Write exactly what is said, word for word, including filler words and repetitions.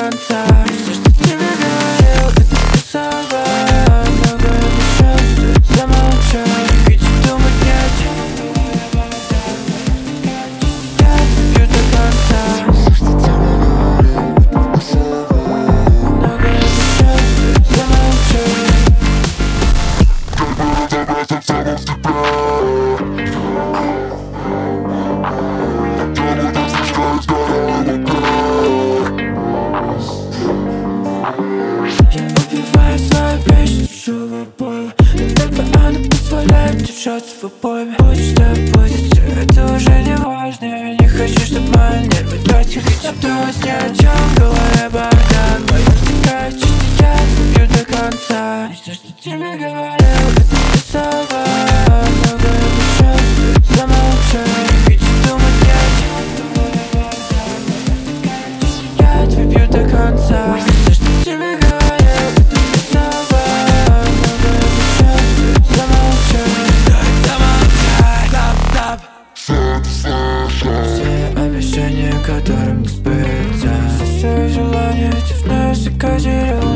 конца. Все, что ты мне говорил, это все слова. Много обещал, стоит замолчать. Не хочу думать ни о чем. Я выпью до конца. Много обещал, стоит замолчать. Я убиваю свою песню чужого пола. Иногда она позволяет держаться в обойме. Будь что будет, все это уже не важно. Я не хочу, чтобы мои нервы тратили. Хочу думать ни о чем, в голове бардак. Мои стекают чисто, я выпью до конца. И все, что ты мне говорил, это все слова. Много обещал, стоит замолчать. Не хочу думать ни о чем, я выпью до конца. Все, что ты мне говорил, это все слова. Много обещал, стоит замолчать. Стоит замолчать, стоп, стоп. Все обещания, которым не сбыться. Все свои желания, ты вновь закодировал.